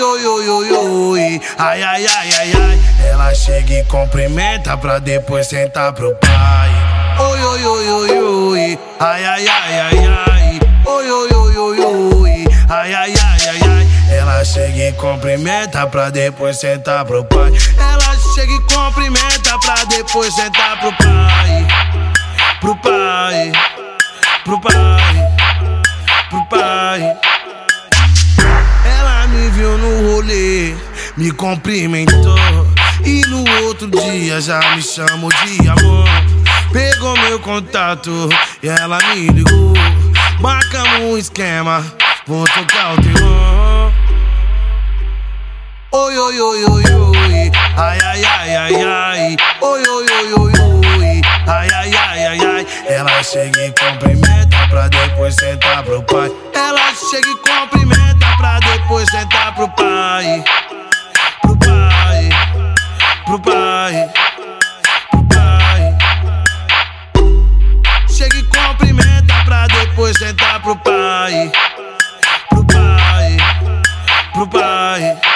oi, oi, oi, oi. Ai, ai, ai, ai, ai. Ela chega e cumprimenta pra depois sentar pro pai. Oi, oi, oi, oi, oi. Ai, ai, ai, ai, ai. Oi, oi, oi, oi, oi. Ai, ai, ai, ai, ai. Ela chega e cumprimenta pra depois sentar pro pai. Ela chega e cumprimenta pra depois sentar pro pai. Pro pai. Pro pai. Pro pai. Ela me viu no rolê, me cumprimentou, e no outro dia já me chamou de amor. Pegou meu contato e ela me ligou. Marcamos um esquema, vou tocar o terror. Oi, oi, oi, oi, oi. Ai, ai, ai, ai, ai. Oi, oi, oi, oi, oi. Ai, ai, ai, ai, ai. Ela chega e cumprimenta pra depois sentar pro pai. Ela chega e cumprimenta pra depois sentar pro pai. Pro pai. Pro pai. Pro pai. Chega e cumprimenta pra depois sentar pro pai. Pro pai. Pro pai.